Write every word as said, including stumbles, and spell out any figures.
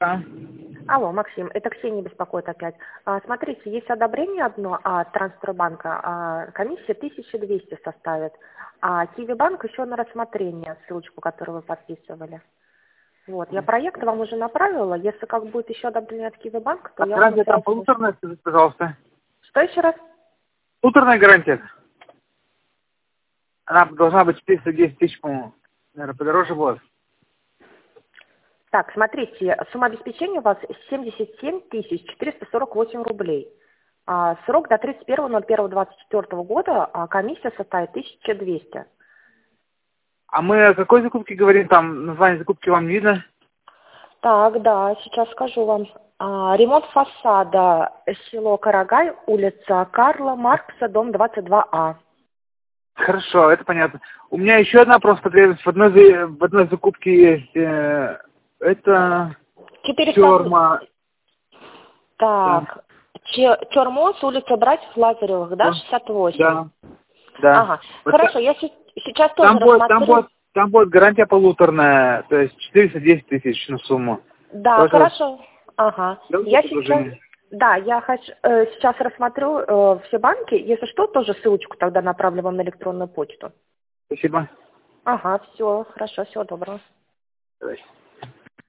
Да. Алло, Максим, это Ксения беспокоит опять. А, смотрите, есть одобрение одно от Трансфербанка, а, комиссия тысяча двести составит, а Киви-банк еще на рассмотрение, ссылочку, которую вы подписывали. Вот, я проект вам уже направила, если как будет еще одобрение от Киви-банка, то А я вам гарантия там сразу... полуторная, скажите, пожалуйста. Что еще раз? Полуторная гарантия. Она должна быть четыреста десять тысяч, по-моему. Наверное, подороже будет. Так, смотрите, сумма обеспечения у вас семьдесят семь тысяч четыреста сорок восемь рублей. А, срок до тридцать первого ноль первого двадцать четвёртого года, а комиссия составит тысяча двести. А мы о какой закупке говорим? Там название закупки вам не видно? Так, да, сейчас скажу вам. А, ремонт фасада, село Карагай, улица Карла Маркса, дом двадцать два А. Хорошо, это понятно. У меня еще одна просто потребность. В одной, за- в одной закупке есть... э, это... четыреста. Терма. Так, Че- Чермоз, улица Братьев Лазаревых, да, Да. шестьдесят восемь? Да. Да. Ага, Вот хорошо, та- я се- сейчас тоже там, будет, там, рассмотрю. будет, там будет гарантия полуторная, то есть четыреста десять тысяч на сумму. Да, Тоже хорошо. Ага. делайте Я сейчас, предложение. да, я хочу, э, сейчас рассмотрю э, все банки. Если что, тоже ссылочку тогда направлю вам на электронную почту. Спасибо. Ага, все, хорошо, всего доброго. Давай.